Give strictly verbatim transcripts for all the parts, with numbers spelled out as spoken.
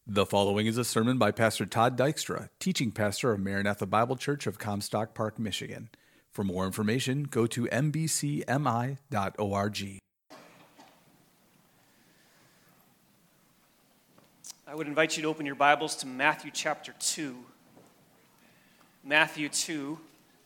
The following is a sermon by Pastor Todd Dykstra, teaching pastor of Maranatha Bible Church of Comstock Park, Michigan. For more information, go to m b c m i dot org. I would invite you to open your Bibles to Matthew chapter two. Matthew two.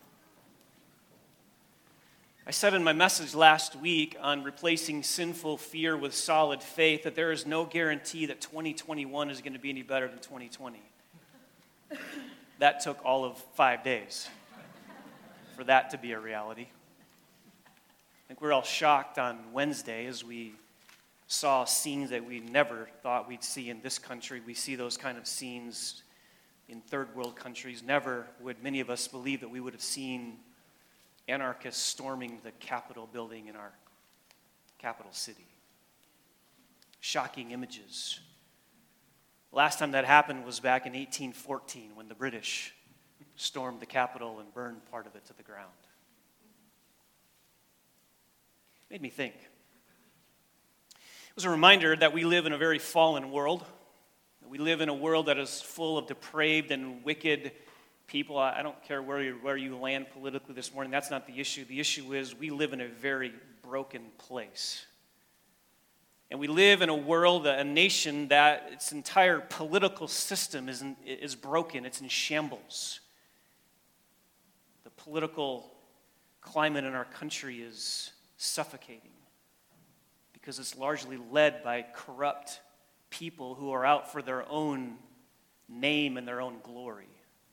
I said in my message last week on replacing sinful fear with solid faith that there is no guarantee that twenty twenty-one is going to be any better than twenty twenty. That took all of five days for that to be a reality. I think we're all shocked on Wednesday as we saw scenes that we never thought we'd see in this country. We see those kind of scenes in third world countries. Never would many of us believe that we would have seen anarchists storming the Capitol building in our capital city. Shocking images. Last time that happened was back in eighteen fourteen when the British stormed the Capitol and burned part of it to the ground. Made me think. It was a reminder that we live in a very fallen world. We live in a world that is full of depraved and wicked people. I don't care where you, where you land politically this morning. That's not the issue. The issue is we live in a very broken place. And we live in a world, a nation that its entire political system is, in, is broken. It's in shambles. The political climate in our country is suffocating because it's largely led by corrupt people who are out for their own name and their own glory.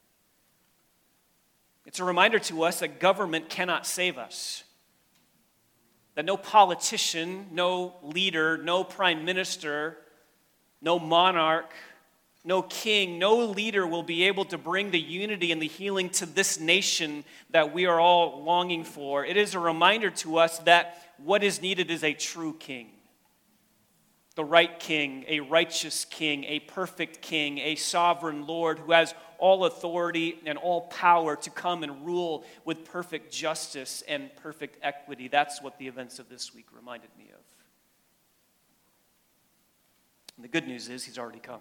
It's a reminder to us that government cannot save us. That no politician, no leader, no prime minister, no monarch, no king, no leader will be able to bring the unity and the healing to this nation that we are all longing for. It is a reminder to us that what is needed is a true king. The right king, a righteous king, a perfect king, a sovereign Lord who has all authority and all power to come and rule with perfect justice and perfect equity. That's what the events of this week reminded me of. And the good news is he's already come.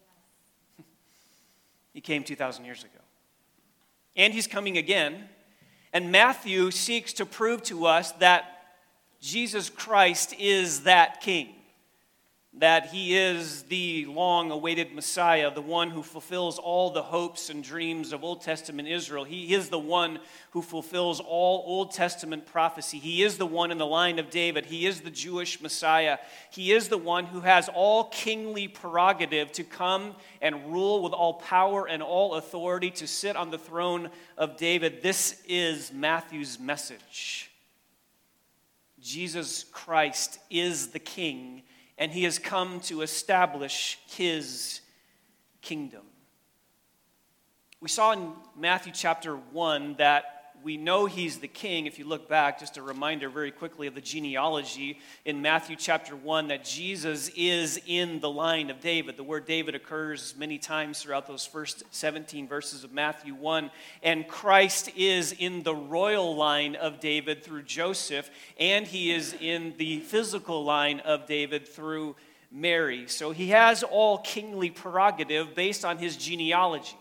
He came two thousand years ago. And he's coming again. And Matthew seeks to prove to us that Jesus Christ is that king. That he is the long-awaited Messiah, the one who fulfills all the hopes and dreams of Old Testament Israel. He is the one who fulfills all Old Testament prophecy. He is the one in the line of David. He is the Jewish Messiah. He is the one who has all kingly prerogative to come and rule with all power and all authority to sit on the throne of David. This is Matthew's message. Jesus Christ is the king, and he has come to establish his kingdom. We saw in Matthew chapter one that we know he's the king. If you look back, just a reminder very quickly of the genealogy in Matthew chapter one, that Jesus is in the line of David. The word David occurs many times throughout those first seventeen verses of Matthew one. And Christ is in the royal line of David through Joseph, and he is in the physical line of David through Mary. So he has all kingly prerogative based on his genealogy.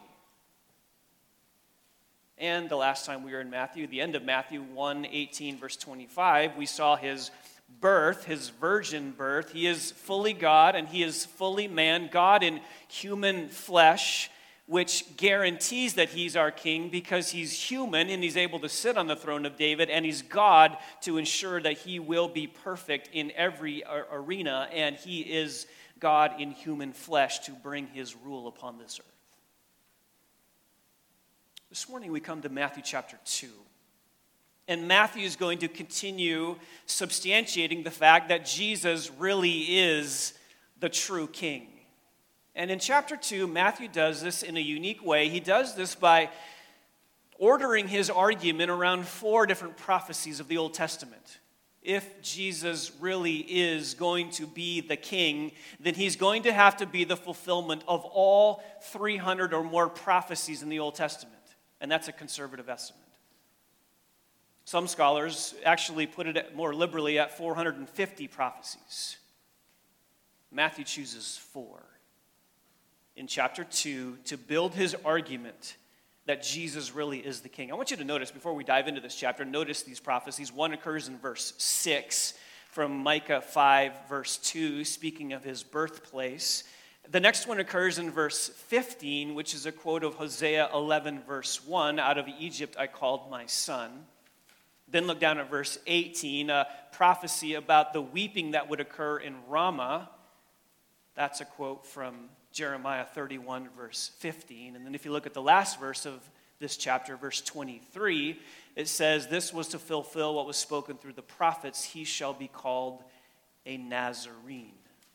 And the last time we were in Matthew, the end of Matthew one, eighteen, verse twenty-five, we saw his birth, his virgin birth. He is fully God and he is fully man, God in human flesh, which guarantees that he's our king because he's human and he's able to sit on the throne of David, and he's God to ensure that he will be perfect in every arena, and he is God in human flesh to bring his rule upon this earth. This morning we come to Matthew chapter two. And Matthew is going to continue substantiating the fact that Jesus really is the true king. And in chapter two, Matthew does this in a unique way. He does this by ordering his argument around four different prophecies of the Old Testament. If Jesus really is going to be the king, then he's going to have to be the fulfillment of all three hundred or more prophecies in the Old Testament. And that's a conservative estimate. Some scholars actually put it more liberally at four hundred fifty prophecies. Matthew chooses four. in chapter two to build his argument that Jesus really is the king. I want you to notice, before we dive into this chapter, notice these prophecies. One occurs in verse six from Micah five, verse two, speaking of his birthplace. The next one occurs in verse fifteen, which is a quote of Hosea eleven, verse one, out of Egypt I called my son. Then look down at verse eighteen, a prophecy about the weeping that would occur in Ramah. That's a quote from Jeremiah thirty-one, verse fifteen. And then if you look at the last verse of this chapter, verse twenty-three, it says, this was to fulfill what was spoken through the prophets, he shall be called a Nazarene.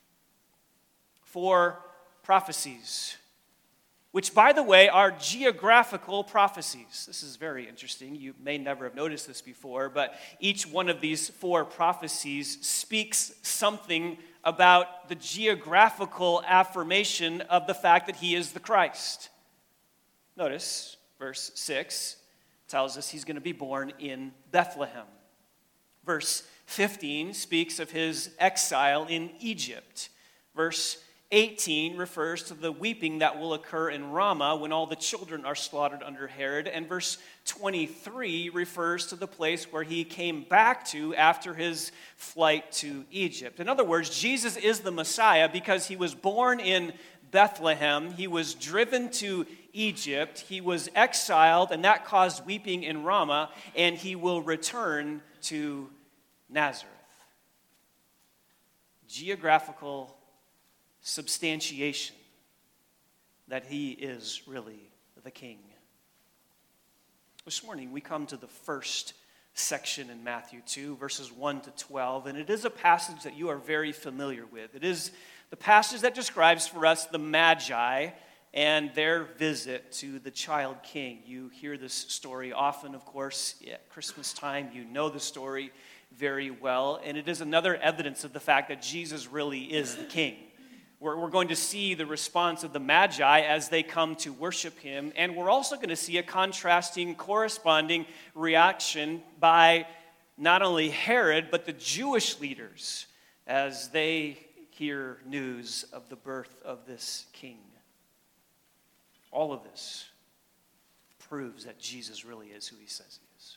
Four prophecies, which, by the way, are geographical prophecies. This is very interesting. You may never have noticed this before, but each one of these four prophecies speaks something about the geographical affirmation of the fact that he is the Christ. Notice, verse six tells us he's going to be born in Bethlehem. Verse fifteen speaks of his exile in Egypt. Verse eighteen refers to the weeping that will occur in Ramah when all the children are slaughtered under Herod. And verse twenty-three refers to the place where he came back to after his flight to Egypt. In other words, Jesus is the Messiah because he was born in Bethlehem. He was driven to Egypt. He was exiled, and that caused weeping in Ramah. And he will return to Nazareth. Geographical substantiation that he is really the king. This morning we come to the first section in Matthew two, verses one to twelve, and it is a passage that you are very familiar with. It is the passage that describes for us the Magi and their visit to the child king. You hear this story often, of course, at Christmas time. You know the story very well, and it is another evidence of the fact that Jesus really is the king. We're going to see the response of the Magi as they come to worship him, and we're also going to see a contrasting, corresponding reaction by not only Herod, but the Jewish leaders as they hear news of the birth of this king. All of this proves that Jesus really is who he says he is.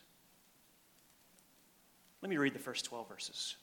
Let me read the first twelve verses.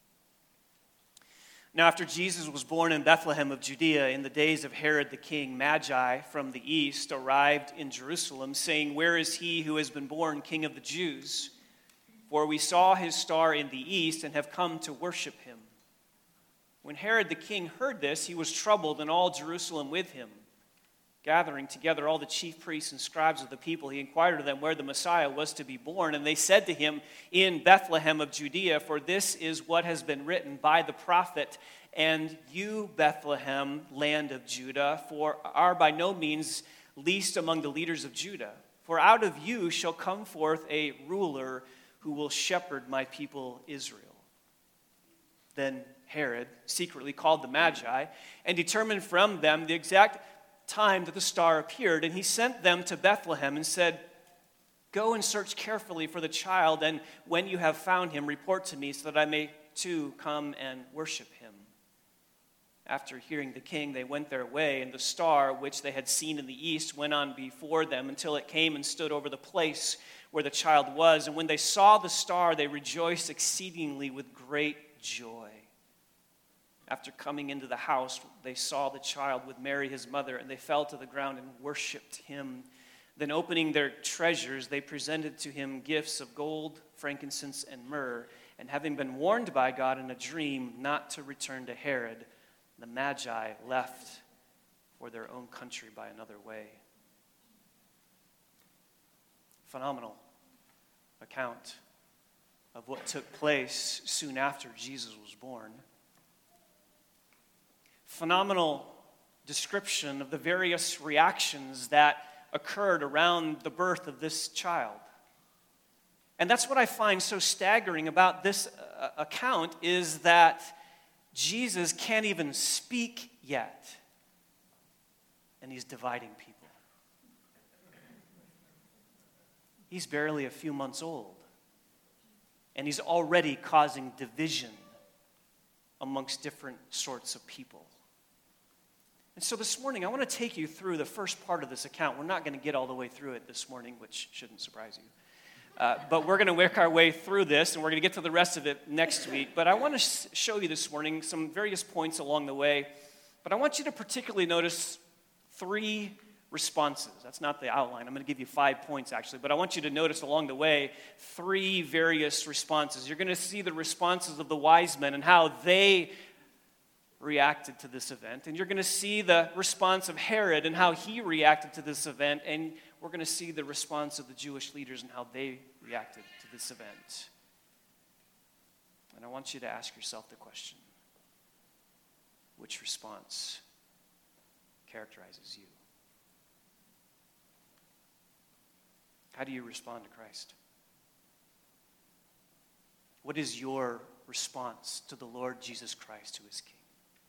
Now, after Jesus was born in Bethlehem of Judea in the days of Herod the king, Magi from the east arrived in Jerusalem, saying, "Where is he who has been born King of the Jews? For we saw his star in the east and have come to worship him." When Herod the king heard this, he was troubled, and all Jerusalem with him. Gathering together all the chief priests and scribes of the people, he inquired of them where the Messiah was to be born. And they said to him, "In Bethlehem of Judea, for this is what has been written by the prophet. And you, Bethlehem, land of Judah, for are by no means least among the leaders of Judah. For out of you shall come forth a ruler who will shepherd my people Israel." Then Herod secretly called the Magi and determined from them the exact time that the star appeared, and he sent them to Bethlehem and said, "Go and search carefully for the child, and when you have found him, report to me so that I may too come and worship him." After hearing the king, they went their way, and the star, which they had seen in the east, went on before them until it came and stood over the place where the child was. And when they saw the star, they rejoiced exceedingly with great joy. After coming into the house, they saw the child with Mary, his mother, and they fell to the ground and worshipped him. Then opening their treasures, they presented to him gifts of gold, frankincense, and myrrh. And having been warned by God in a dream not to return to Herod, the Magi left for their own country by another way. Phenomenal account of what took place soon after Jesus was born. Phenomenal description of the various reactions that occurred around the birth of this child. And that's what I find so staggering about this uh, account is that Jesus can't even speak yet, and he's dividing people. He's barely a few months old, and he's already causing division amongst different sorts of people. And so this morning, I want to take you through the first part of this account. We're not going to get all the way through it this morning, which shouldn't surprise you. Uh, but we're going to work our way through this, and we're going to get to the rest of it next week. But I want to sh- show you this morning some various points along the way. But I want you to particularly notice three responses. That's not the outline. I'm going to give you five points, actually. But I want you to notice along the way three various responses. You're going to see the responses of the wise men and how they reacted to this event. And you're going to see the response of Herod and how he reacted to this event. And we're going to see the response of the Jewish leaders and how they reacted to this event. And I want you to ask yourself the question, which response characterizes you? How do you respond to Christ? What is your response to the Lord Jesus Christ, who is King?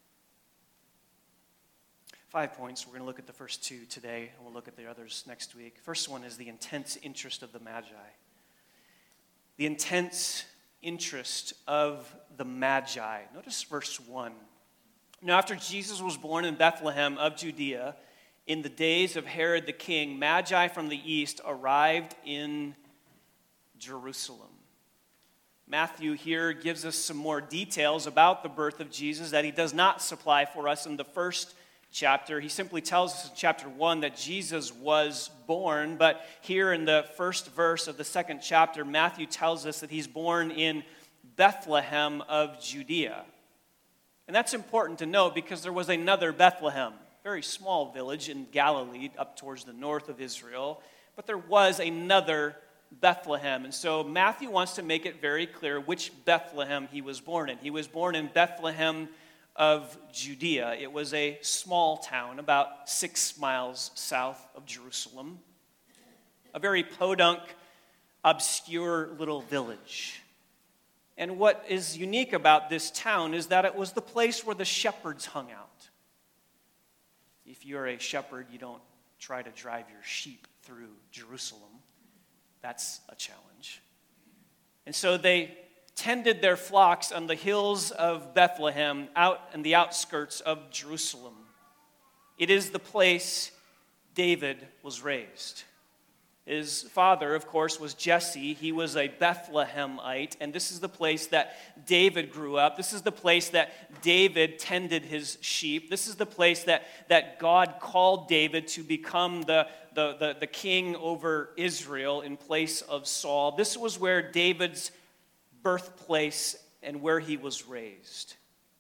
Five points. We're going to look at the first two today, and we'll look at the others next week. First one is the intense interest of the Magi. The intense interest of the Magi. Notice verse one. Now, after Jesus was born in Bethlehem of Judea, in the days of Herod the king, Magi from the east arrived in Jerusalem. Matthew here gives us some more details about the birth of Jesus that he does not supply for us in the first chapter. He simply tells us in chapter one that Jesus was born, but here in the first verse of the second chapter, Matthew tells us that he's born in Bethlehem of Judea. And that's important to note because there was another Bethlehem, a very small village in Galilee up towards the north of Israel, but there was another Bethlehem. And so Matthew wants to make it very clear which Bethlehem he was born in. He was born in Bethlehem of Judea. It was a small town about six miles south of Jerusalem, a very podunk, obscure little village. And what is unique about this town is that it was the place where the shepherds hung out. If you're a shepherd, you don't try to drive your sheep through Jerusalem. That's a challenge. And so they tended their flocks on the hills of Bethlehem, out in the outskirts of Jerusalem. It is the place David was raised. His father, of course, was Jesse. He was a Bethlehemite, and this is the place that David grew up. This is the place that David tended his sheep. This is the place that, that God called David to become the, the, the, the king over Israel in place of Saul. This was where David's birthplace and where he was raised.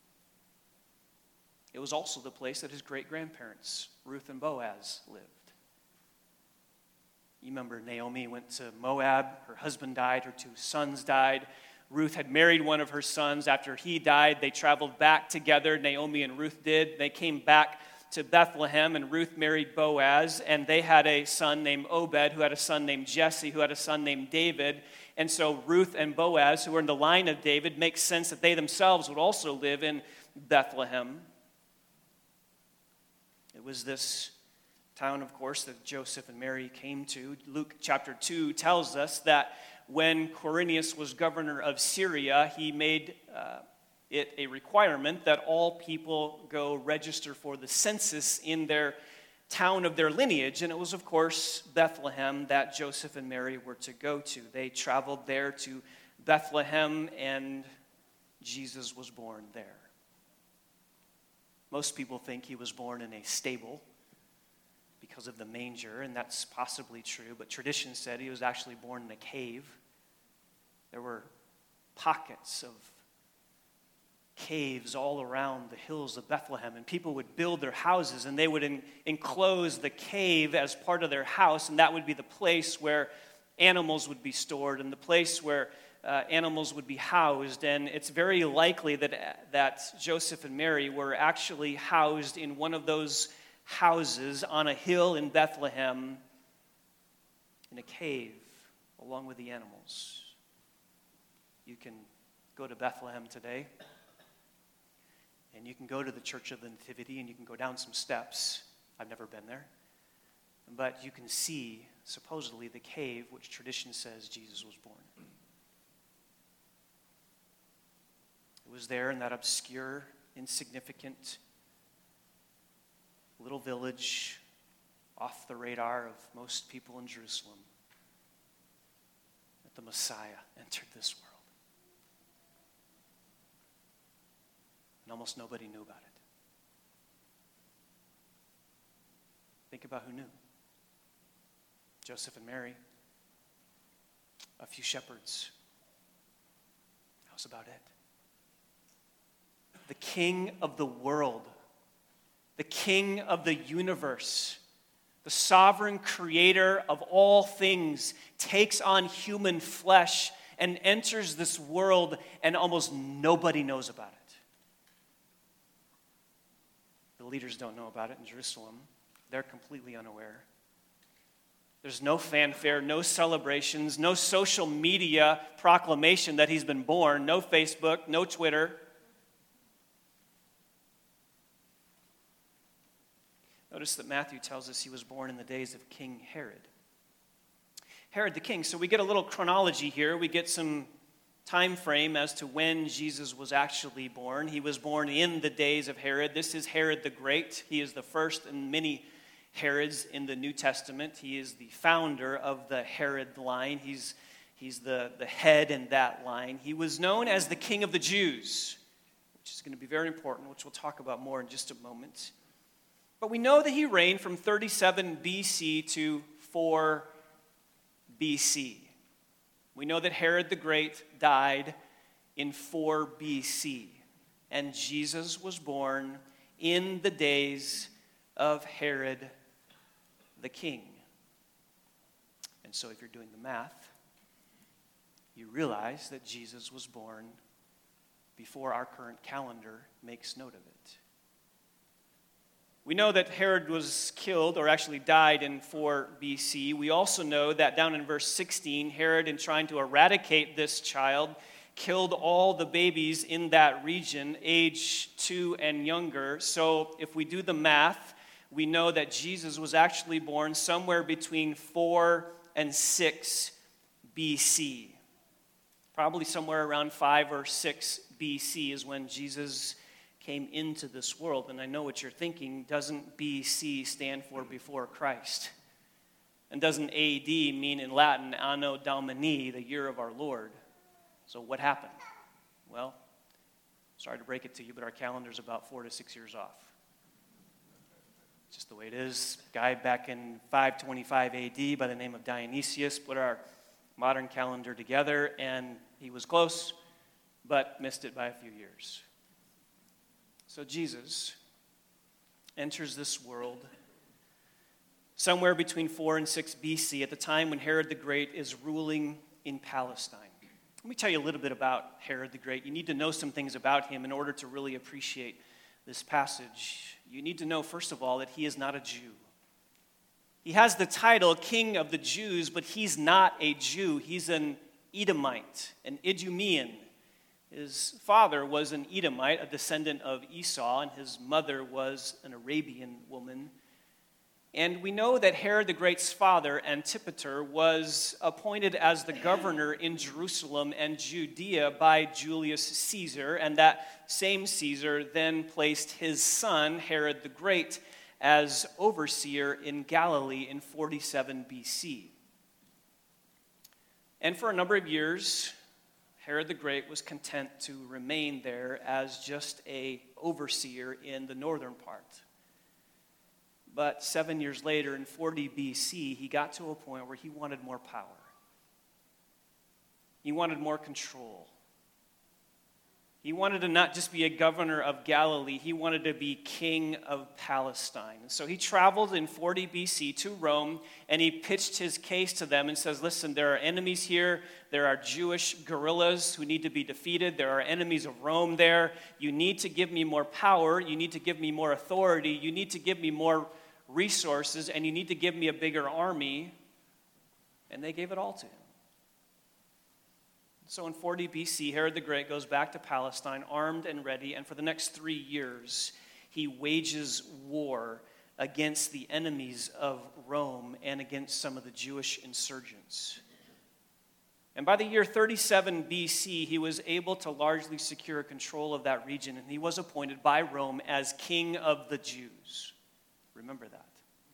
It was also the place that his great-grandparents, Ruth and Boaz, lived. You remember Naomi went to Moab, her husband died, her two sons died. Ruth had married one of her sons. After he died, they traveled back together, Naomi and Ruth did. They came back to Bethlehem, and Ruth married Boaz, and they had a son named Obed, who had a son named Jesse, who had a son named David. And so Ruth and Boaz, who were in the line of David, makes sense that they themselves would also live in Bethlehem. It was this town, of course, that Joseph and Mary came to. Luke chapter two tells us that when Quirinius was governor of Syria, he made uh, it a requirement that all people go register for the census in their town of their lineage, and it was, of course, Bethlehem that Joseph and Mary were to go to. They traveled there to Bethlehem, and Jesus was born there. Most people think he was born in a stable because of the manger, and that's possibly true, but tradition said he was actually born in a cave. There were pockets of caves all around the hills of Bethlehem, and people would build their houses, and they would en- enclose the cave as part of their house, and that would be the place where animals would be stored and the place where uh, animals would be housed. And it's very likely that, that Joseph and Mary were actually housed in one of those houses on a hill in Bethlehem in a cave along with the animals. You can go to Bethlehem today, and you can go to the Church of the Nativity, and you can go down some steps. I've never been there. But you can see, supposedly, the cave which tradition says Jesus was born. It was there in that obscure, insignificant a little village off the radar of most people in Jerusalem, that the Messiah entered this world. And almost nobody knew about it. Think about who knew. Joseph and Mary, a few shepherds. That was about it. The King of the world, the King of the universe, the sovereign creator of all things, takes on human flesh and enters this world, and almost nobody knows about it. The leaders don't know about it in Jerusalem. They're completely unaware. There's no fanfare, no celebrations, no social media proclamation that he's been born, no Facebook, no Twitter. Notice that Matthew tells us he was born in the days of King Herod. Herod the king. So we get a little chronology here. We get some time frame as to when Jesus was actually born. He was born in the days of Herod. This is Herod the Great. He is the first in many Herods in the New Testament. He is the founder of the Herod line. He's, he's the, the head in that line. He was known as the King of the Jews, which is going to be very important, which we'll talk about more in just a moment. But we know that he reigned from thirty-seven B C to four B C. We know that Herod the Great died in four B C, and Jesus was born in the days of Herod the king. And so if you're doing the math, you realize that Jesus was born before our current calendar makes note of it. We know that Herod was killed, or actually died, in four B C. We also know that down in verse sixteen, Herod, in trying to eradicate this child, killed all the babies in that region, age two and younger. So if we do the math, we know that Jesus was actually born somewhere between four and six B C. Probably somewhere around five or six B C is when Jesus came into this world. And I know what you're thinking. Doesn't B C stand for before Christ? And doesn't A D mean in Latin Anno Domini, the year of our Lord? So what happened? Well, sorry to break it to you, but our calendar's about four to six years off. Just the way it is. A guy back in five twenty-five A D by the name of Dionysius put our modern calendar together, and he was close, but missed it by a few years. So Jesus enters this world somewhere between four and six B C, at the time when Herod the Great is ruling in Palestine. Let me tell you a little bit about Herod the Great. You need to know some things about him in order to really appreciate this passage. You need to know, first of all, that he is not a Jew. He has the title King of the Jews, but he's not a Jew. He's an Edomite, an Idumean. His father was an Edomite, a descendant of Esau, and his mother was an Arabian woman. And we know that Herod the Great's father, Antipater, was appointed as the governor in Jerusalem and Judea by Julius Caesar, and that same Caesar then placed his son, Herod the Great, as overseer in Galilee in forty-seven B C. And for a number of years, Herod the Great was content to remain there as just an overseer in the northern part. But seven years later, in forty B C, he got to a point where he wanted more power. He wanted more control. He wanted to not just be a governor of Galilee, he wanted to be king of Palestine. And so he traveled in forty B C to Rome, and he pitched his case to them and says, listen, there are enemies here. There are Jewish guerrillas who need to be defeated. There are enemies of Rome there. You need to give me more power. You need to give me more authority. You need to give me more resources, and you need to give me a bigger army. And they gave it all to him. So in forty B C, Herod the Great goes back to Palestine armed and ready, and for the next three years, he wages war against the enemies of Rome and against some of the Jewish insurgents. And by the year thirty-seven B C, he was able to largely secure control of that region, and he was appointed by Rome as King of the Jews. Remember that.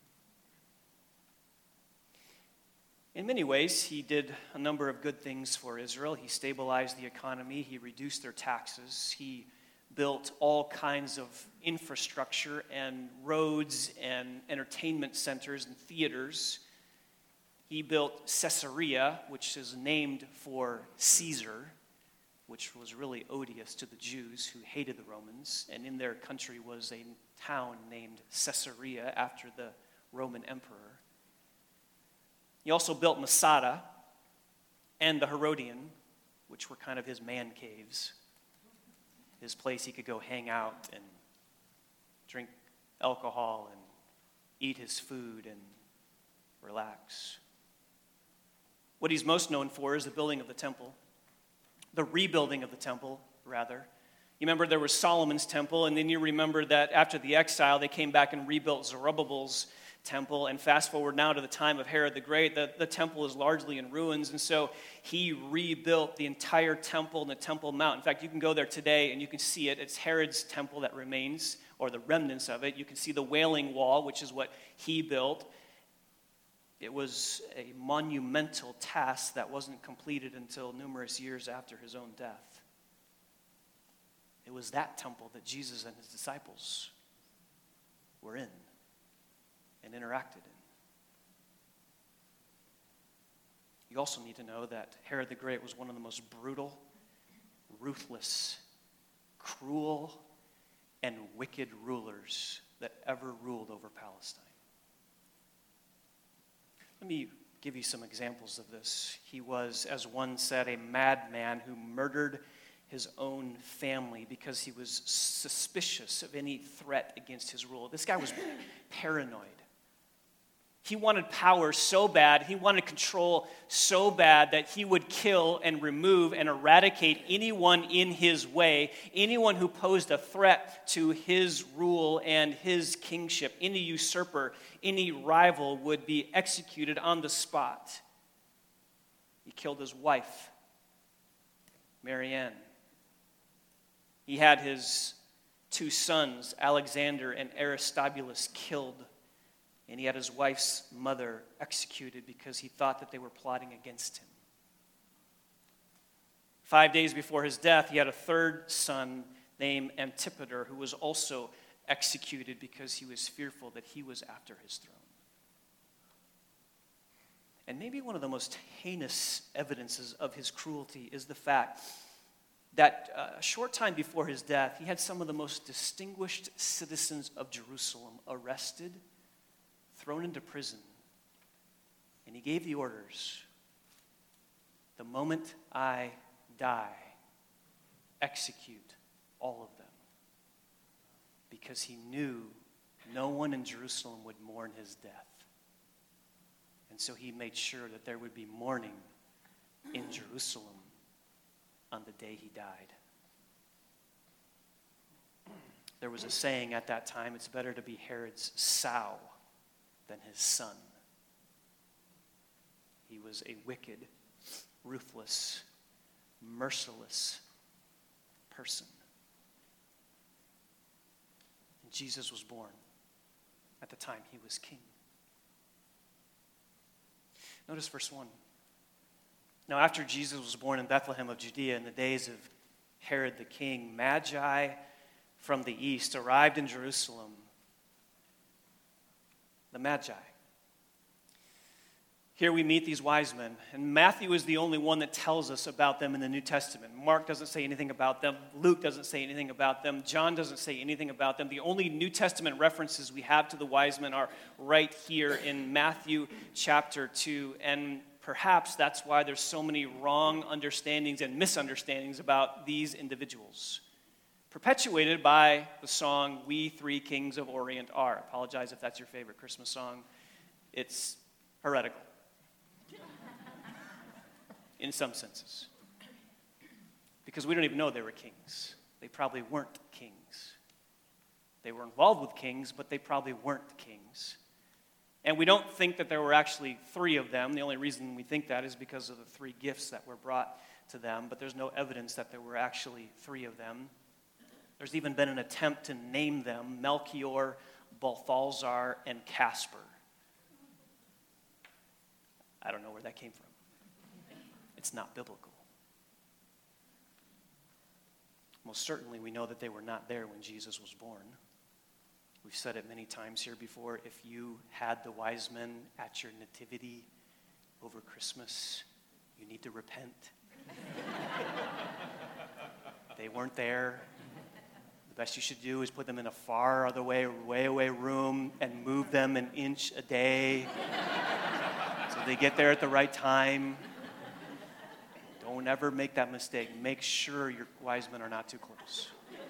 In many ways, he did a number of good things for Israel. He stabilized the economy. He reduced their taxes. He built all kinds of infrastructure and roads and entertainment centers and theaters. He built Caesarea, which is named for Caesar, which was really odious to the Jews who hated the Romans. And in their country was a town named Caesarea after the Roman emperor. He also built Masada and the Herodian, which were kind of his man caves, his place he could go hang out and drink alcohol and eat his food and relax. What he's most known for is the building of the temple, the rebuilding of the temple, rather. You remember there was Solomon's temple, and then you remember that after the exile, they came back and rebuilt Zerubbabel's temple. And fast forward now to the time of Herod the Great, the, the temple is largely in ruins, and so he rebuilt the entire temple and the Temple Mount. In fact, you can go there today and you can see it. It's Herod's temple that remains, or the remnants of it. You can see the Wailing Wall, which is what he built. It was a monumental task that wasn't completed until numerous years after his own death. It was that temple that Jesus and his disciples were in and interacted in. You also need to know that Herod the Great was one of the most brutal, ruthless, cruel, and wicked rulers that ever ruled over Palestine. Let me give you some examples of this. He was, as one said, a madman who murdered his own family because he was suspicious of any threat against his rule. This guy was paranoid. He wanted power so bad, he wanted control so bad that he would kill and remove and eradicate anyone in his way, anyone who posed a threat to his rule and his kingship. Any usurper, any rival would be executed on the spot. He killed his wife, Marianne. He had his two sons, Alexander and Aristobulus, killed. And he had his wife's mother executed because he thought that they were plotting against him. Five days before his death, he had a third son named Antipater who was also executed because he was fearful that he was after his throne. And maybe one of the most heinous evidences of his cruelty is the fact that uh, a short time before his death, he had some of the most distinguished citizens of Jerusalem arrested, thrown into prison, and he gave the orders, the moment I die, execute all of them, because he knew no one in Jerusalem would mourn his death. And so he made sure that there would be mourning in Jerusalem on the day he died. There was a saying at that time, it's better to be Herod's sow than his son. He was a wicked, ruthless, merciless person. And Jesus was born at the time he was king. Notice verse one. Now, after Jesus was born in Bethlehem of Judea in the days of Herod the king, Magi from the east arrived in Jerusalem. The Magi. Here we meet these wise men, and Matthew is the only one that tells us about them in the New Testament. Mark doesn't say anything about them. Luke doesn't say anything about them. John doesn't say anything about them. The only New Testament references we have to the wise men are right here in Matthew chapter two, and perhaps that's why there's so many wrong understandings and misunderstandings about these individuals, perpetuated by the song, We Three Kings of Orient Are. I apologize if that's your favorite Christmas song. It's heretical in some senses, because we don't even know they were kings. They probably weren't kings. They were involved with kings, but they probably weren't kings. And we don't think that there were actually three of them. The only reason we think that is because of the three gifts that were brought to them, but there's no evidence that there were actually three of them. There's even been an attempt to name them Melchior, Balthazar, and Casper. I don't know where that came from. It's not biblical. Most certainly, we know that they were not there when Jesus was born. We've said it many times here before. If you had the wise men at your nativity over Christmas, you need to repent. They weren't there. The best you should do is put them in a far other way, way away room and move them an inch a day so they get there at the right time. Don't ever make that mistake. Make sure your wise men are not too close.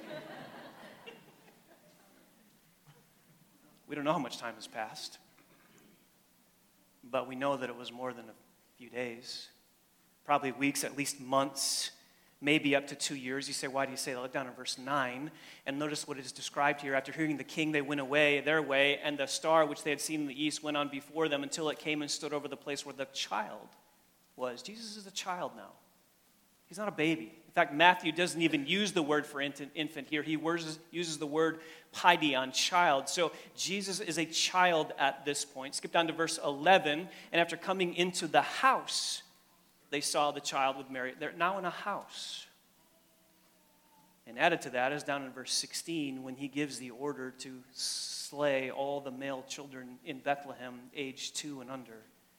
We don't know how much time has passed, but we know that it was more than a few days, probably weeks, at least months, maybe up to two years. You say, why do you say that? Look down in verse nine, and notice what is described here. After hearing the king, they went away their way, and the star which they had seen in the east went on before them until it came and stood over the place where the child was. Jesus is a child now. He's not a baby. In fact, Matthew doesn't even use the word for infant here. He uses the word paideon, child. So Jesus is a child at this point. Skip down to verse eleven. And after coming into the house, they saw the child with Mary. They're now in a house. And added to that is down in verse sixteen, when he gives the order to slay all the male children in Bethlehem, age two and under.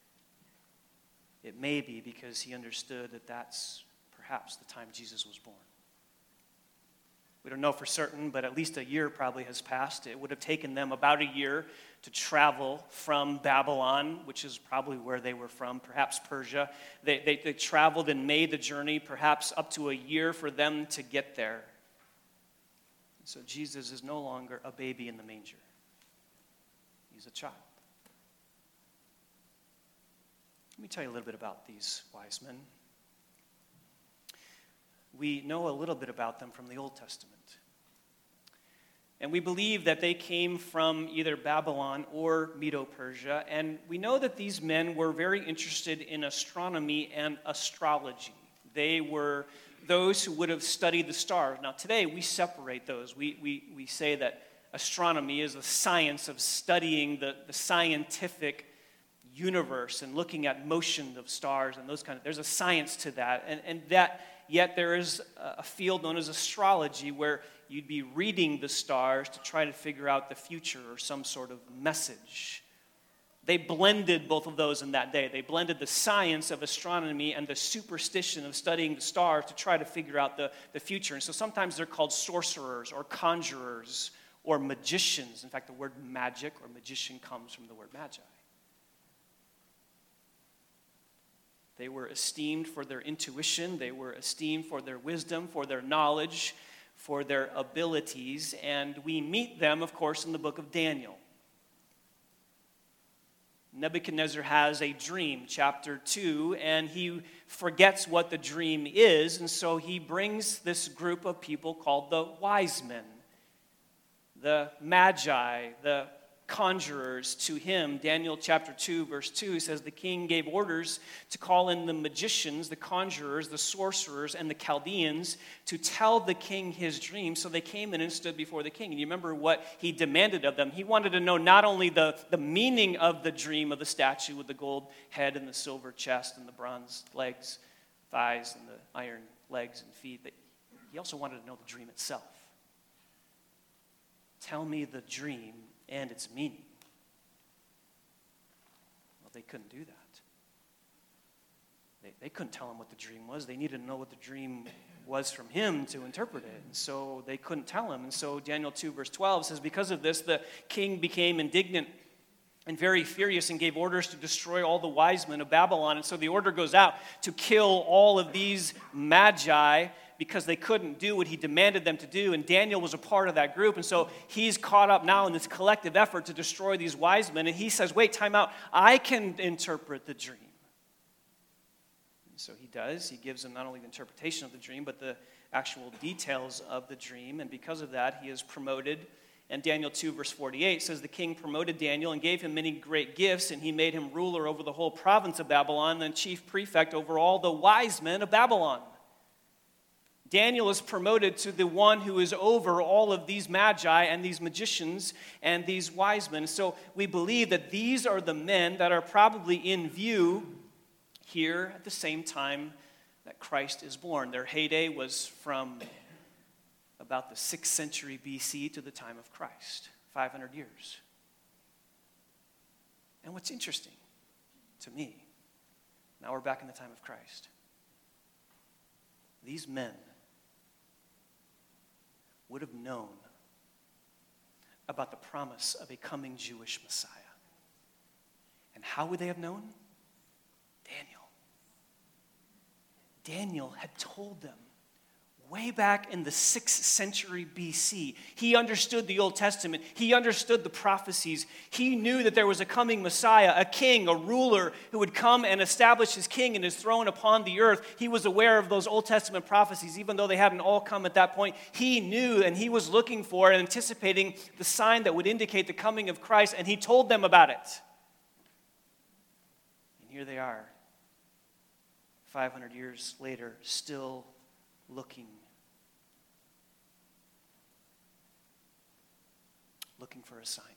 It may be because he understood that that's perhaps the time Jesus was born. We don't know for certain, but at least a year probably has passed. It would have taken them about a year to travel from Babylon, which is probably where they were from, perhaps Persia. They, they, they traveled and made the journey, perhaps up to a year for them to get there. So Jesus is no longer a baby in the manger. He's a child. Let me tell you a little bit about these wise men. We know a little bit about them from the Old Testament. And we believe that they came from either Babylon or Medo-Persia. And we know that these men were very interested in astronomy and astrology. They were those who would have studied the stars. Now today we separate those. We, we, we say that astronomy is the science of studying the, the scientific universe and looking at motion of stars and those kind of, there's a science to that. And, and that, yet there is a field known as astrology where you'd be reading the stars to try to figure out the future or some sort of message. They blended both of those in that day. They blended the science of astronomy and the superstition of studying the stars to try to figure out the, the future. And so sometimes they're called sorcerers or conjurers or magicians. In fact, the word magic or magician comes from the word magi. They were esteemed for their intuition. They were esteemed for their wisdom, for their knowledge, for their abilities. And we meet them, of course, in the book of Daniel. Nebuchadnezzar has a dream, chapter two, and he forgets what the dream is. And so he brings this group of people called the wise men, the magi, the conjurers to him. Daniel chapter two, verse two says, the king gave orders to call in the magicians, the conjurers, the sorcerers, and the Chaldeans to tell the king his dream. So they came in and stood before the king. And you remember what he demanded of them. He wanted to know not only the, the meaning of the dream of the statue with the gold head and the silver chest and the bronze legs, thighs, and the iron legs and feet, but he also wanted to know the dream itself. Tell me the dream and its meaning. Well, they couldn't do that. They, they couldn't tell him what the dream was. They needed to know what the dream was from him to interpret it. And so they couldn't tell him. And so Daniel two, verse twelve says, because of this, the king became indignant and very furious and gave orders to destroy all the wise men of Babylon. And so the order goes out to kill all of these magi because they couldn't do what he demanded them to do. And Daniel was a part of that group. And so he's caught up now in this collective effort to destroy these wise men. And he says, wait, time out. I can interpret the dream. And so he does. He gives them not only the interpretation of the dream, but the actual details of the dream. And because of that, he is promoted. And Daniel two, verse forty-eight says, the king promoted Daniel and gave him many great gifts, and he made him ruler over the whole province of Babylon and chief prefect over all the wise men of Babylon. Daniel is promoted to the one who is over all of these magi and these magicians and these wise men. So we believe that these are the men that are probably in view here at the same time that Christ is born. Their heyday was from about the sixth century B C to the time of Christ, five hundred years. And what's interesting to me, now we're back in the time of Christ, these men would have known about the promise of a coming Jewish Messiah. And how would they have known? Daniel. Daniel had told them way back in the sixth century B C. He understood the Old Testament. He understood the prophecies. He knew that there was a coming Messiah, a king, a ruler who would come and establish his king and his throne upon the earth. He was aware of those Old Testament prophecies, even though they hadn't all come at that point. He knew and he was looking for and anticipating the sign that would indicate the coming of Christ, and he told them about it. And here they are, five hundred years later, still looking. Looking for a sign.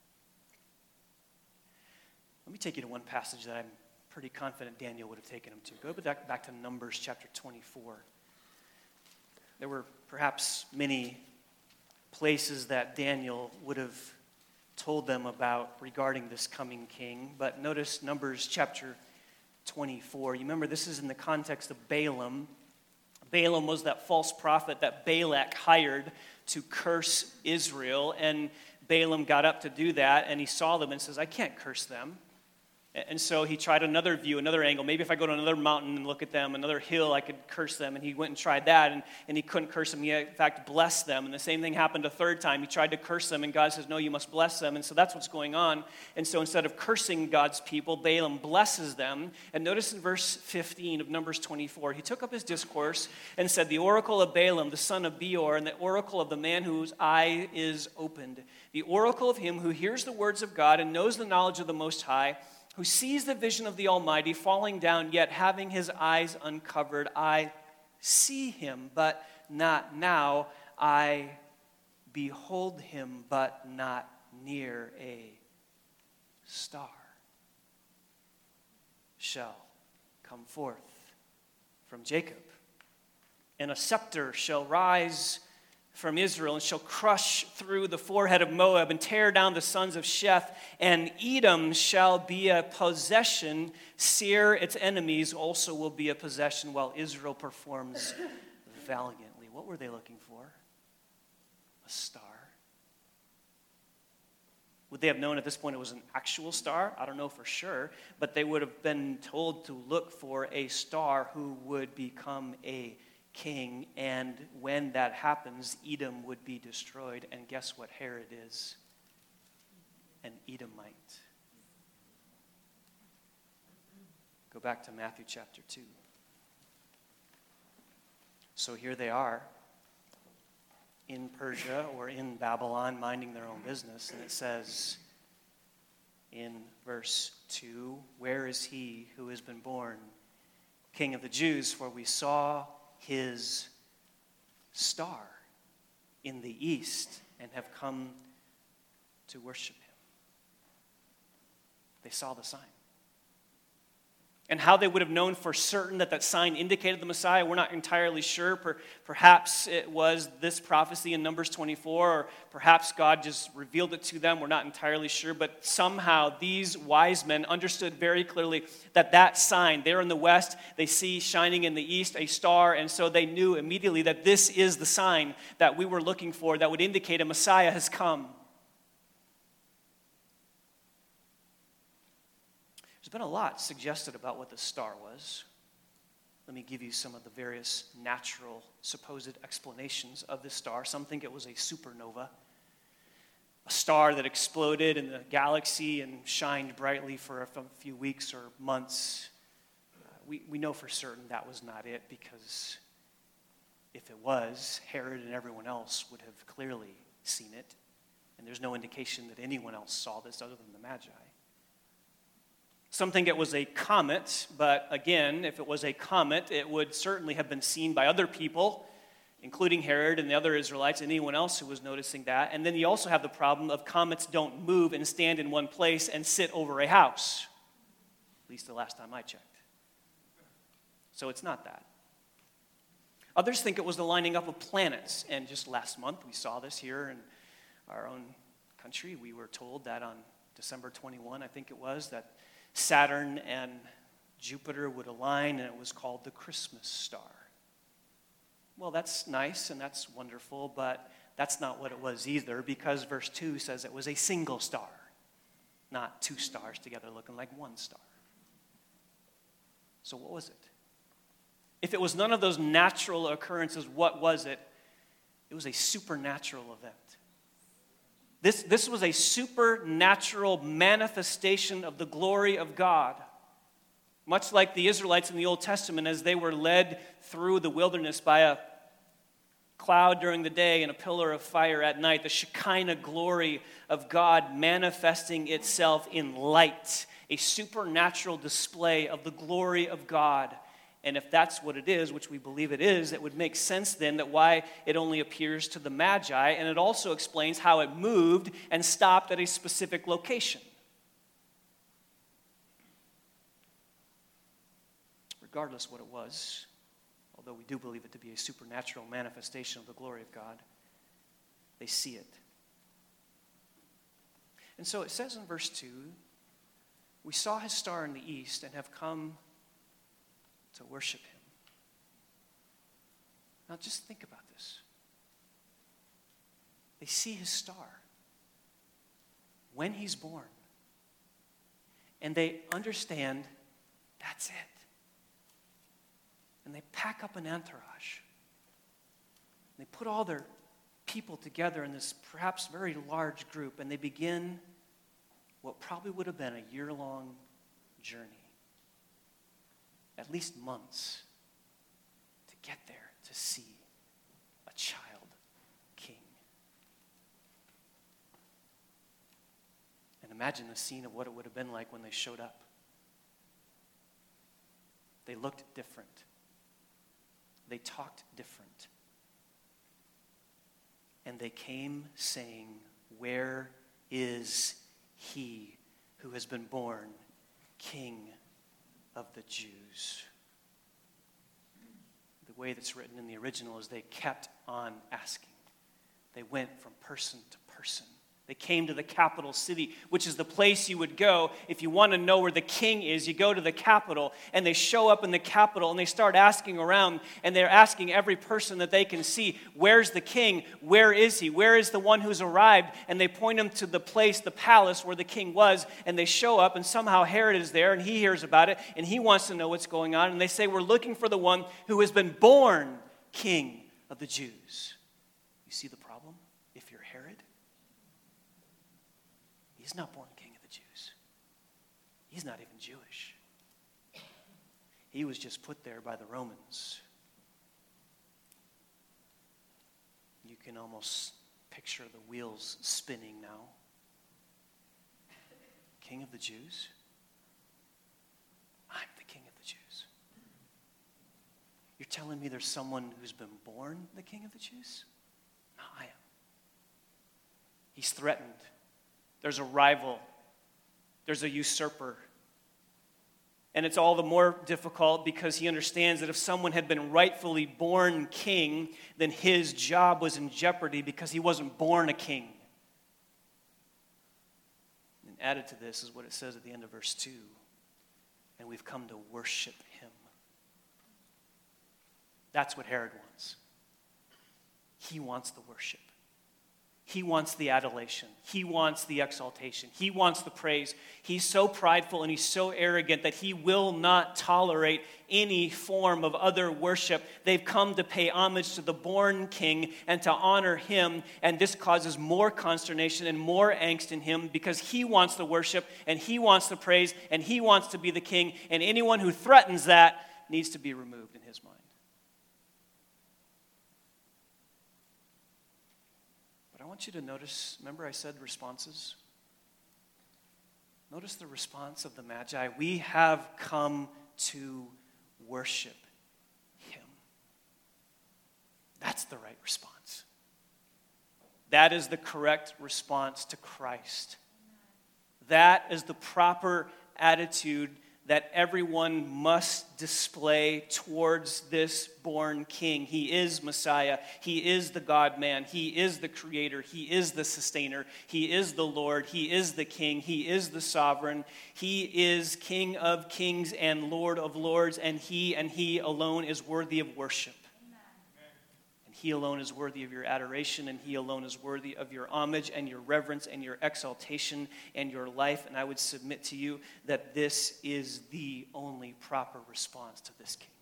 Let me take you to one passage that I'm pretty confident Daniel would have taken him to. Go back, back to Numbers chapter twenty-four. There were perhaps many places that Daniel would have told them about regarding this coming king, but notice Numbers chapter twenty-four. You remember this is in the context of Balaam. Balaam was that false prophet that Balak hired to curse Israel, and Balaam got up to do that, and he saw them and says, I can't curse them. And so he tried another view, another angle. Maybe if I go to another mountain and look at them, another hill, I could curse them. And he went and tried that, and, and he couldn't curse them. He, in fact, blessed them. And the same thing happened a third time. He tried to curse them, and God says, no, you must bless them. And so that's what's going on. And so instead of cursing God's people, Balaam blesses them. And notice in verse fifteen of Numbers twenty-four, he took up his discourse and said, the oracle of Balaam, the son of Beor, and the oracle of the man whose eye is opened, the oracle of him who hears the words of God and knows the knowledge of the Most High, who sees the vision of the Almighty falling down, yet having his eyes uncovered. I see him, but not now. I behold him, but not near. A star shall come forth from Jacob, and a scepter shall rise from Israel, and shall crush through the forehead of Moab and tear down the sons of Sheth, and Edom shall be a possession. Seir, its enemies, also will be a possession, while Israel performs valiantly. What were they looking for? A star. Would they have known at this point it was an actual star? I don't know for sure, but they would have been told to look for a star who would become a king, and when that happens, Edom would be destroyed. And guess what Herod is? An Edomite. Go back to Matthew chapter two. So here they are in Persia or in Babylon, minding their own business, and it says in verse two, where is he who has been born King of the Jews? For we saw his star in the east and have come to worship him. They saw the sign. And how they would have known for certain that that sign indicated the Messiah, we're not entirely sure. Per, perhaps it was this prophecy in Numbers twenty-four, or perhaps God just revealed it to them. We're not entirely sure. But somehow these wise men understood very clearly that that sign, there in the west, they see shining in the east a star. And so they knew immediately that this is the sign that we were looking for that would indicate a Messiah has come. There's been a lot suggested about what the star was. Let me give you some of the various natural supposed explanations of this star. Some think it was a supernova, a star that exploded in the galaxy and shined brightly for a few weeks or months. Uh, we, we know for certain that was not it, because if it was, Herod and everyone else would have clearly seen it. And there's no indication that anyone else saw this other than the Magi. Some think it was a comet, but again, if it was a comet, it would certainly have been seen by other people including Herod and the other Israelites, and anyone else who was noticing that. And then you also have the problem of comets don't move and stand in one place and sit over a house, at least the last time I checked. So it's not that. Others think it was the lining up of planets, and just last month we saw this here in our own country. We were told that on December twenty-first, I think it was, that Saturn and Jupiter would align, and it was called the Christmas star. Well, that's nice and that's wonderful, but that's not what it was either, because verse two says it was a single star, not two stars together looking like one star. So what was it? If it was none of those natural occurrences, what was it? It was a supernatural event. This, this was a supernatural manifestation of the glory of God. Much like the Israelites in the Old Testament, as they were led through the wilderness by a cloud during the day and a pillar of fire at night, the Shekinah glory of God manifesting itself in light, a supernatural display of the glory of God. And if that's what it is, which we believe it is, it would make sense then that why it only appears to the Magi, and it also explains how it moved and stopped at a specific location. Regardless what it was, although we do believe it to be a supernatural manifestation of the glory of God, they see it. And so it says in verse two, we saw his star in the east and have come to worship him. Now just think about this. They see his star when he's born, and they understand that's it. And they pack up an entourage. They put all their people together in this perhaps very large group, and they begin what probably would have been a year-long journey, at least months, to get there to see a child king. And imagine the scene of what it would have been like when they showed up. They looked different. They talked different. And they came saying, "Where is he who has been born King of the Jews?" The way that's written in the original is they kept on asking. They went from person to person. They came to the capital city, which is the place you would go if you want to know where the king is. You go to the capital, and they show up in the capital, and they start asking around, and they're asking every person that they can see, where's the king? Where is he? Where is the one who's arrived? And they point them to the place, the palace where the king was, and they show up, and somehow Herod is there, and he hears about it, and he wants to know what's going on, and they say, we're looking for the one who has been born King of the Jews. You see the problem? If you're Herod, he's not born King of the Jews. He's not even Jewish. He was just put there by the Romans. You can almost picture the wheels spinning now. King of the Jews? I'm the King of the Jews. You're telling me there's someone who's been born the King of the Jews? No, I am. He's threatened. There's a rival. There's a usurper. And it's all the more difficult because he understands that if someone had been rightfully born king, then his job was in jeopardy because he wasn't born a king. And added to this is what it says at the end of verse two. And we've come to worship him. That's what Herod wants. He wants the worship. He wants the adulation. He wants the exaltation. He wants the praise. He's so prideful and he's so arrogant that he will not tolerate any form of other worship. They've come to pay homage to the born king and to honor him, and this causes more consternation and more angst in him because he wants the worship and he wants the praise and he wants to be the king, and anyone who threatens that needs to be removed in his mind. I want you to notice, remember I said responses? Notice the response of the Magi. We have come to worship him. That's the right response. That is the correct response to Christ. That is the proper attitude that everyone must display towards this born king. He is Messiah. He is the God-man. He is the creator. He is the sustainer. He is the Lord. He is the king. He is the sovereign. He is King of kings and Lord of lords, and he and he alone is worthy of worship. He alone is worthy of your adoration, and he alone is worthy of your homage and your reverence and your exaltation and your life. And I would submit to you that this is the only proper response to this king.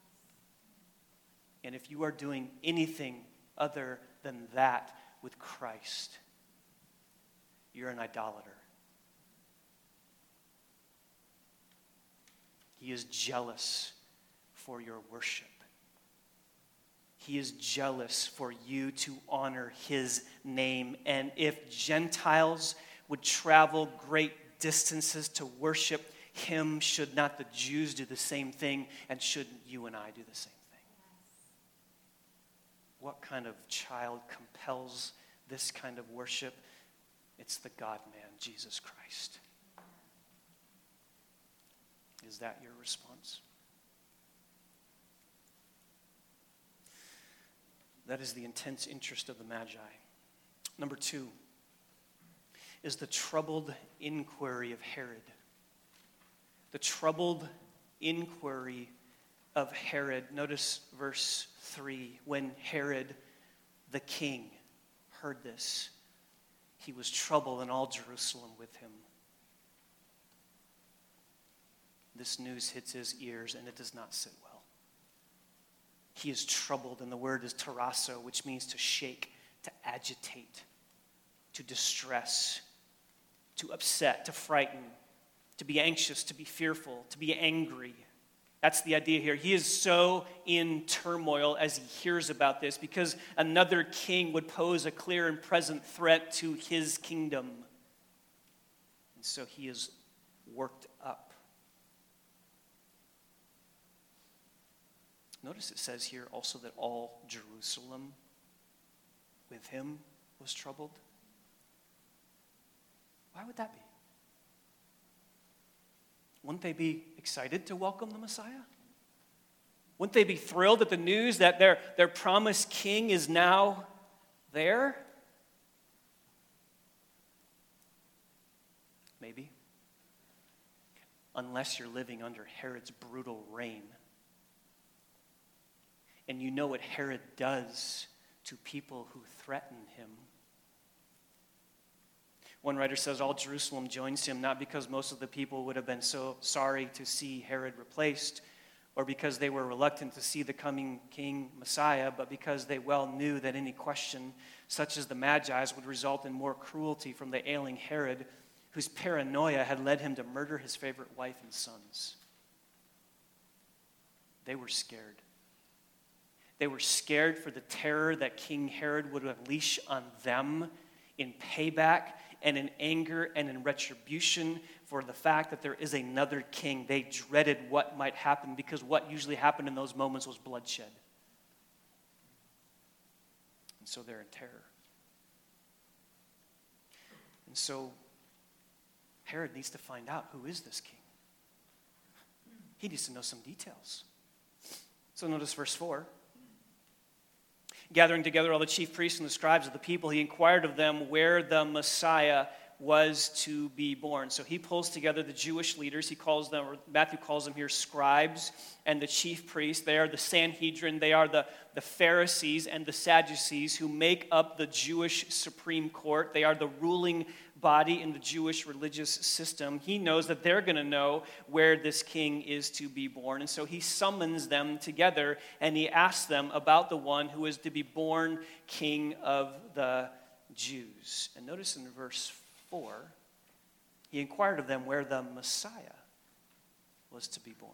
And if you are doing anything other than that with Christ, you're an idolater. He is jealous for your worship. He is jealous for you to honor his name. And if Gentiles would travel great distances to worship him, should not the Jews do the same thing? And shouldn't you and I do the same thing? What kind of child compels this kind of worship? It's the God-man, Jesus Christ. Is that your response? That is the intense interest of the Magi. Number two is the troubled inquiry of Herod. The troubled inquiry of Herod. Notice verse three. When Herod the king heard this, he was troubled, and all Jerusalem with him. This news hits his ears, and it does not sit well. He is troubled, and the word is tarasso, which means to shake, to agitate, to distress, to upset, to frighten, to be anxious, to be fearful, to be angry. That's the idea here. He is so in turmoil as he hears about this because another king would pose a clear and present threat to his kingdom. And so he is worked up. Notice it says here also that all Jerusalem with him was troubled. Why would that be? Wouldn't they be excited to welcome the Messiah? Wouldn't they be thrilled at the news that their, their promised king is now there? Maybe. Unless you're living under Herod's brutal reign. And you know what Herod does to people who threaten him. One writer says all Jerusalem joins him, not because most of the people would have been so sorry to see Herod replaced, or because they were reluctant to see the coming king Messiah, but because they well knew that any question, such as the Magi's, would result in more cruelty from the ailing Herod, whose paranoia had led him to murder his favorite wife and sons. They were scared. They were scared for the terror that King Herod would unleash on them in payback and in anger and in retribution for the fact that there is another king. They dreaded what might happen because what usually happened in those moments was bloodshed. And so they're in terror. And so Herod needs to find out, who is this king? He needs to know some details. So notice verse four. Gathering together all the chief priests and the scribes of the people, he inquired of them where the Messiah was to be born. So he pulls together the Jewish leaders. He calls them, or Matthew calls them here, scribes and the chief priests. They are the Sanhedrin. They are the, the Pharisees and the Sadducees who make up the Jewish Supreme Court. They are the ruling body in the Jewish religious system. He knows that they're going to know where this king is to be born. And so he summons them together and he asks them about the one who is to be born king of the Jews. And notice in verse four, he inquired of them where the Messiah was to be born.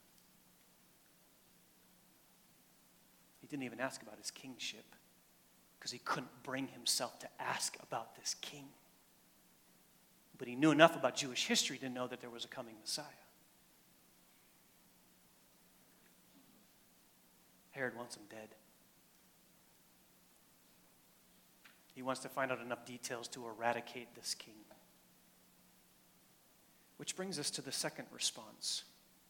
He didn't even ask about his kingship because he couldn't bring himself to ask about this king. But he knew enough about Jewish history to know that there was a coming Messiah. Herod wants him dead. He wants to find out enough details to eradicate this king. Which brings us to the second response.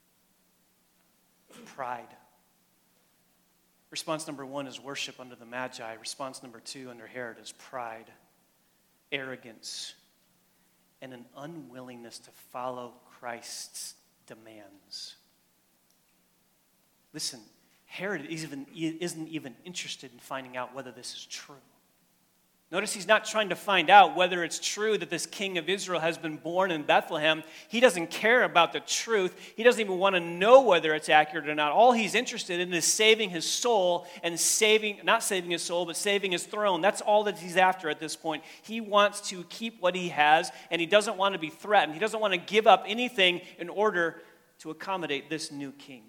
Pride. Response number one is worship under the Magi. Response number two under Herod is pride, arrogance, and an unwillingness to follow Christ's demands. Listen, Herod isn't even interested in finding out whether this is true. Notice he's not trying to find out whether it's true that this king of Israel has been born in Bethlehem. He doesn't care about the truth. He doesn't even want to know whether it's accurate or not. All he's interested in is saving his soul and saving, not saving his soul, but saving his throne. That's all that he's after at this point. He wants to keep what he has, and he doesn't want to be threatened. He doesn't want to give up anything in order to accommodate this new king.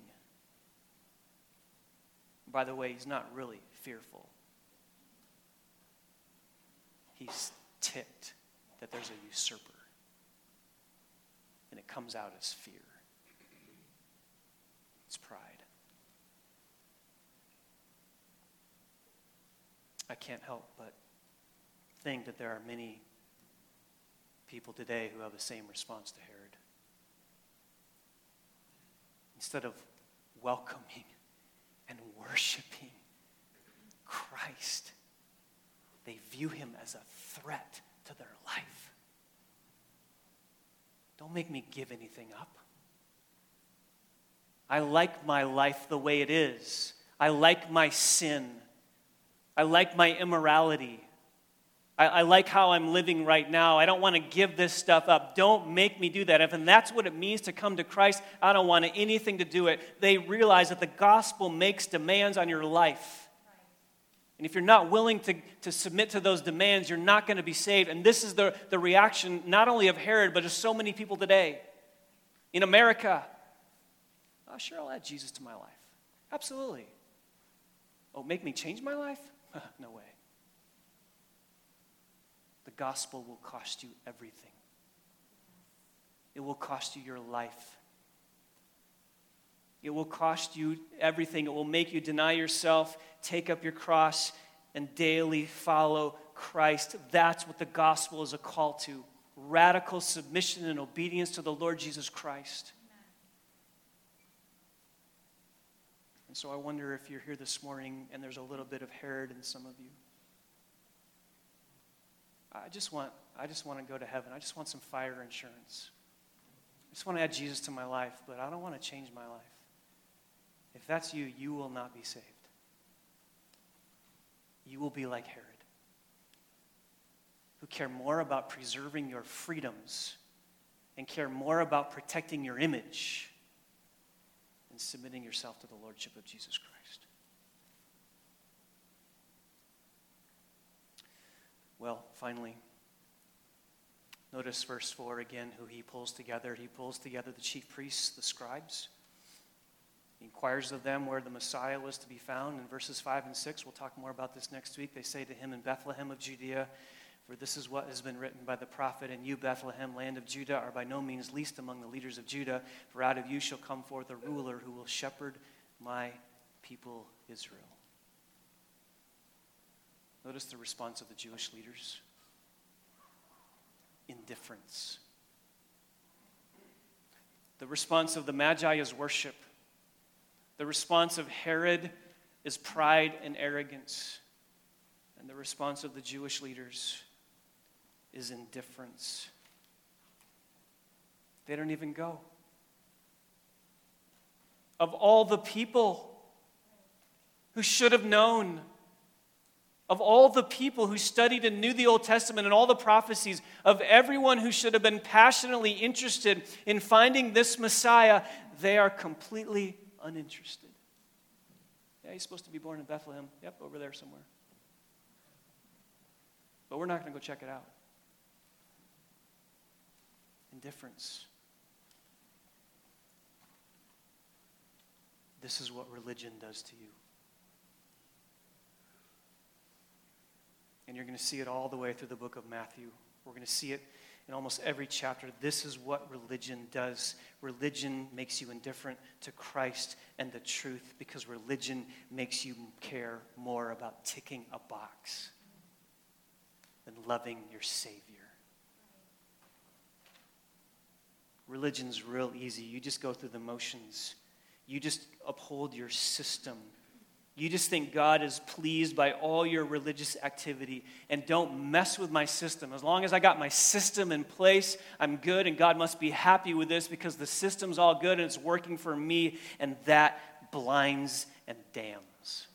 By the way, he's not really fearful. He's ticked that there's a usurper. And it comes out as fear. It's pride. I can't help but think that there are many people today who have the same response to Herod. Instead of welcoming and worshiping Christ, they view him as a threat to their life. Don't make me give anything up. I like my life the way it is. I like my sin. I like my immorality. I, I like how I'm living right now. I don't want to give this stuff up. Don't make me do that. If and that's what it means to come to Christ, I don't want anything to do it. They realize that the gospel makes demands on your life. And if you're not willing to, to submit to those demands, you're not going to be saved. And this is the, the reaction not only of Herod, but of so many people today. In America, oh, sure, I'll add Jesus to my life. Absolutely. Oh, make me change my life? No way. The gospel will cost you everything. It will cost you your life. It will cost you everything. It will make you deny yourself, take up your cross, and daily follow Christ. That's what the gospel is a call to. Radical submission and obedience to the Lord Jesus Christ. And so I wonder if you're here this morning and there's a little bit of Herod in some of you. I just want, I just want to go to heaven. I just want some fire insurance. I just want to add Jesus to my life, but I don't want to change my life. If that's you, you will not be saved. You will be like Herod, who care more about preserving your freedoms and care more about protecting your image than submitting yourself to the lordship of Jesus Christ. Well, finally, notice verse four again, who he pulls together. He pulls together the chief priests, the scribes. He inquires of them where the Messiah was to be found. In verses five and six, we'll talk more about this next week. They say to him, in Bethlehem of Judea, for this is what has been written by the prophet, and you, Bethlehem, land of Judah, are by no means least among the leaders of Judah, for out of you shall come forth a ruler who will shepherd my people Israel. Notice the response of the Jewish leaders. Indifference. The response of the Magi is worship. The response of Herod is pride and arrogance. And the response of the Jewish leaders is indifference. They don't even go. Of all the people who should have known, of all the people who studied and knew the Old Testament and all the prophecies, of everyone who should have been passionately interested in finding this Messiah, they are completely uninterested. Yeah, he's supposed to be born in Bethlehem. Yep, over there somewhere. But we're not going to go check it out. Indifference. This is what religion does to you. And you're going to see it all the way through the book of Matthew. We're going to see it in almost every chapter. This is what religion does. Religion makes you indifferent to Christ and the truth because religion makes you care more about ticking a box than loving your Savior. Religion's real easy. You just go through the motions. You just uphold your system. You just think God is pleased by all your religious activity, and don't mess with my system. As long as I got my system in place, I'm good, and God must be happy with this because the system's all good and it's working for me, and that blinds and damns.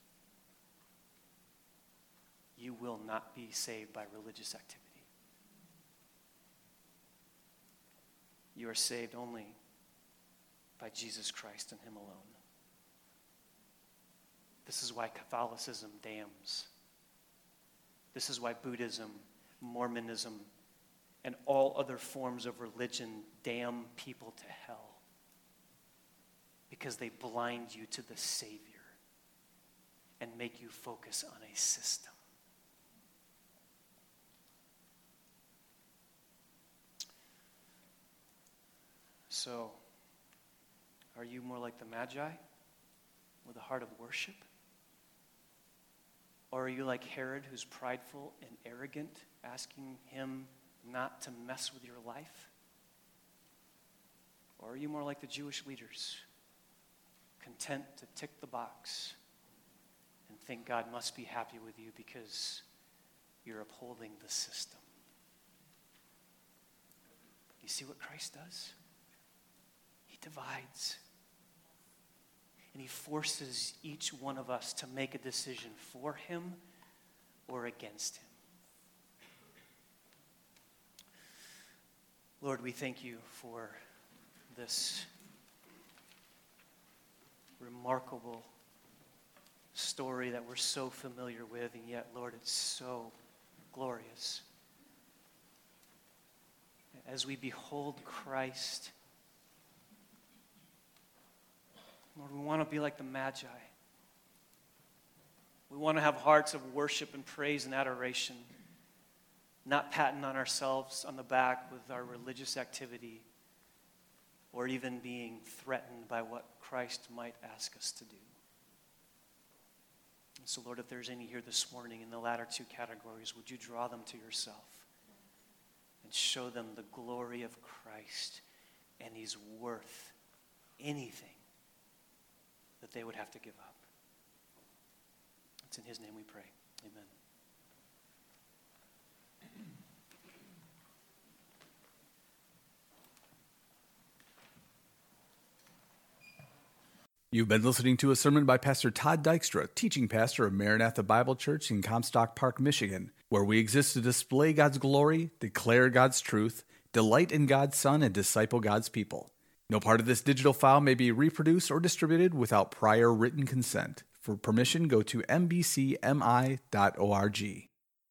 You will not be saved by religious activity. You are saved only by Jesus Christ and Him alone. This is why Catholicism damns. This is why Buddhism, Mormonism, and all other forms of religion damn people to hell. Because they blind you to the Savior and make you focus on a system. So, are you more like the Magi with a heart of worship? Or are you like Herod, who's prideful and arrogant, asking him not to mess with your life? Or are you more like the Jewish leaders, content to tick the box and think God must be happy with you because you're upholding the system? You see what Christ does? He divides. And he forces each one of us to make a decision for him or against him. Lord, we thank you for this remarkable story that we're so familiar with, and yet, Lord, it's so glorious. As we behold Christ, Lord, we want to be like the Magi. We want to have hearts of worship and praise and adoration, not patting on ourselves on the back with our religious activity or even being threatened by what Christ might ask us to do. And so, Lord, if there's any here this morning in the latter two categories, would you draw them to yourself and show them the glory of Christ, and he's worth anything that they would have to give up. It's in his name we pray. Amen. You've been listening to a sermon by Pastor Todd Dykstra, teaching pastor of Maranatha Bible Church in Comstock Park, Michigan, where we exist to display God's glory, declare God's truth, delight in God's Son, and disciple God's people. No part of this digital file may be reproduced or distributed without prior written consent. For permission, go to m b c m i dot org.